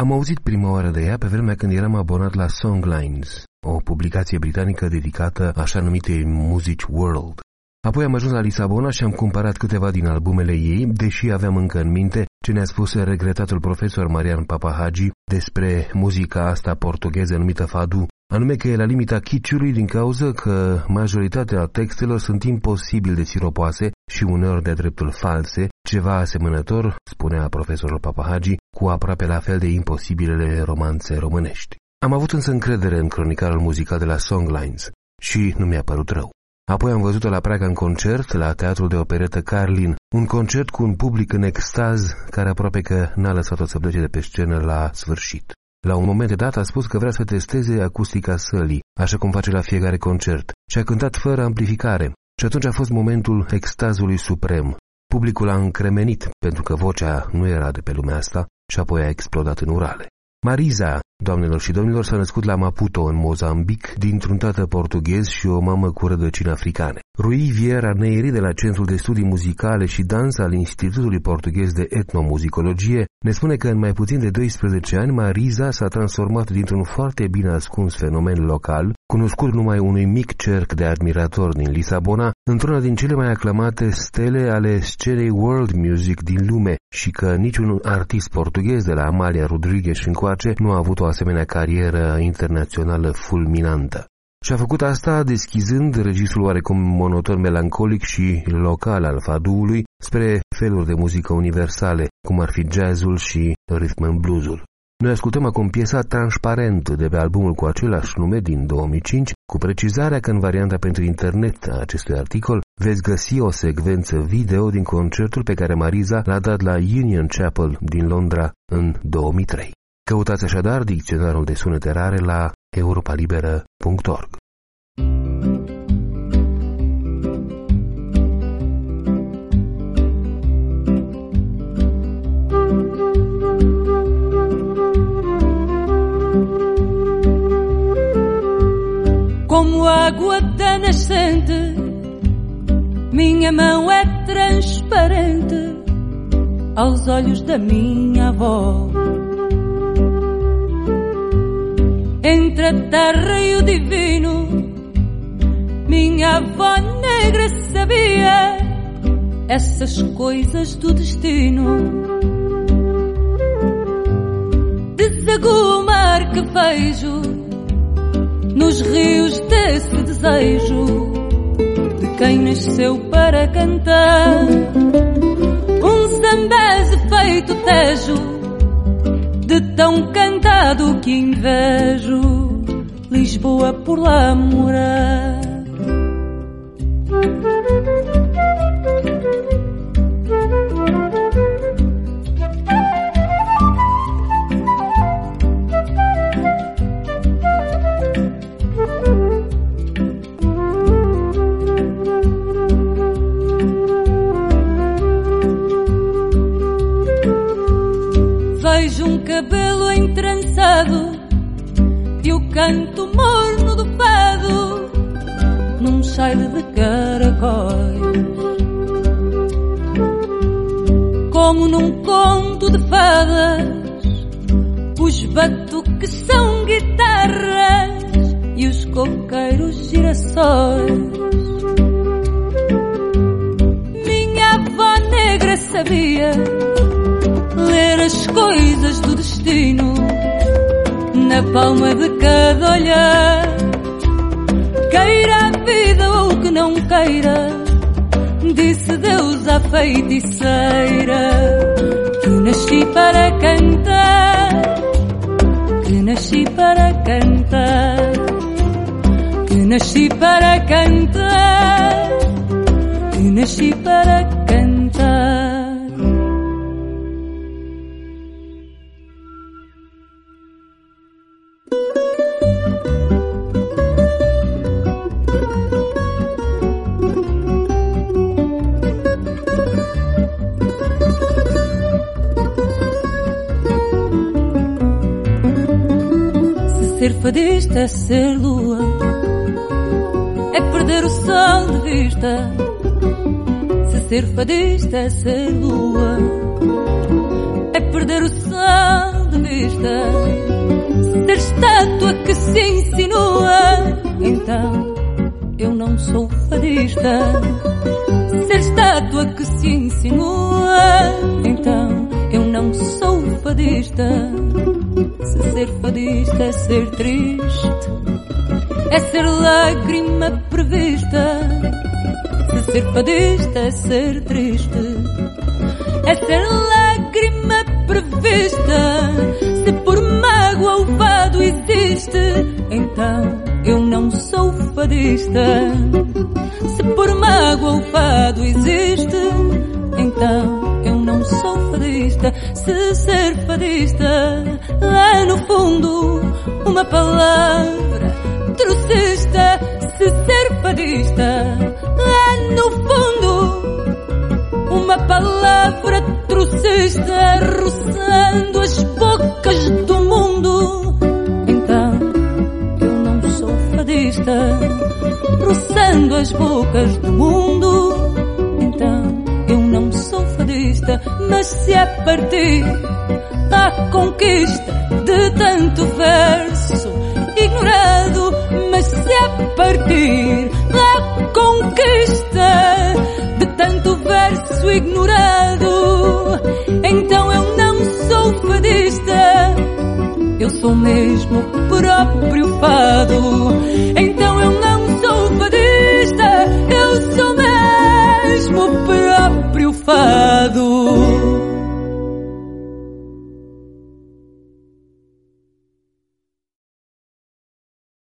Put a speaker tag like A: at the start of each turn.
A: Am auzit prima oară de ea pe vremea când eram abonat la Songlines, o publicație britanică dedicată așa numitei muzici world. Apoi am ajuns la Lisabona și am cumpărat câteva din albumele ei, deși aveam încă în minte ce ne-a spus regretatul profesor Marian Papahagi despre muzica asta portugheză numită fado, anume că e la limita chiciului din cauza că majoritatea textelor sunt imposibil de siropoase și uneori de dreptul false, ceva asemănător, spunea profesorul Papahagi, cu aproape la fel de imposibilele romanțe românești. Am avut însă încredere în cronicarul muzical de la Songlines și nu mi-a părut rău. Apoi am văzut-o la Praga în concert, la Teatrul de Operetă Karlin, un concert cu un public în extaz care aproape că n-a lăsat-o să plece de pe scenă la sfârșit. La un moment dat a spus că vrea să testeze acustica sălii, așa cum face la fiecare concert, și a cântat fără amplificare. Și atunci a fost momentul extazului suprem. Publicul a încremenit, pentru că vocea nu era de pe lumea asta, și apoi a explodat în urale. Marisa, doamnelor și domnilor, s-a născut la Maputo, în Mozambic, dintr-un tată portughez și o mamă cu rădăcini africane. Rui Vieira Neyri, de la Centrul de Studii Muzicale și Dans al Institutului Portughez de Etnomuzicologie, ne spune că în mai puțin de 12 ani Marisa s-a transformat dintr-un foarte bine ascuns fenomen local, cunoscut numai unui mic cerc de admiratori din Lisabona, într-una din cele mai aclamate stele ale scenei world music din lume și că niciun artist portughez de la Amalia Rodrigues încoace nu a avut o asemenea carieră internațională fulminantă. Și a făcut asta deschizând registrul oarecum monoton melancolic și local al fadoului spre feluri de muzică universale, cum ar fi jazzul și rhythm and bluesul. Noi ascultăm acum piesa Transparent de pe albumul cu același nume din 2005, cu precizarea că în varianta pentru internet a acestui articol veți găsi o secvență video din concertul pe care Marisa l-a dat la Union Chapel din Londra în 2003. Căutați așadar dicționarul de sunete rare la europalibera.org.
B: Como água da nascente, minha mão é transparente aos olhos da minha avó. Entre a terra e o divino, minha avó negra sabia essas coisas do destino. Desagua o mar que vejo nos rios desse desejo de quem nasceu para cantar. Zambeze feito tejo, de tão cantado que invejo Lisboa por lá morar. Vejo cabelo entrançado e o canto morno do fado num cheiro de caracóis. Como num conto de fadas, os batuques são guitarras e os coqueiros girassóis. Minha avó negra sabia ler as coisas do destino na palma de cada olhar. Queira a vida ou que não queira, disse Deus à feiticeira, que nasci para cantar, que nasci para cantar, que nasci para cantar, que nasci para cantar. Ser fadista é ser lua, é perder o sol de vista. Se ser fadista é ser lua, é perder o sol de vista. Ser estátua que se insinua, então eu não sou fadista. Ser estátua que se insinua, então eu não sou fadista. Se ser fadista é ser triste, é ser lágrima prevista. Se ser fadista é ser triste, é ser lágrima prevista. Se por mágoa o fado existe, então eu não sou fadista. Se por mágoa o fado existe, então eu não sou fadista. Se ser fadista é no fundo uma palavra trocista. Se ser fadista é no fundo uma palavra trocista, roçando as bocas do mundo. Então eu não sou fadista. Roçando as bocas do mundo, então eu não sou fadista. Mas se a partir da conquista de tanto verso ignorado, mas se a partir da conquista de tanto verso ignorado, então eu não sou fadista. Eu sou mesmo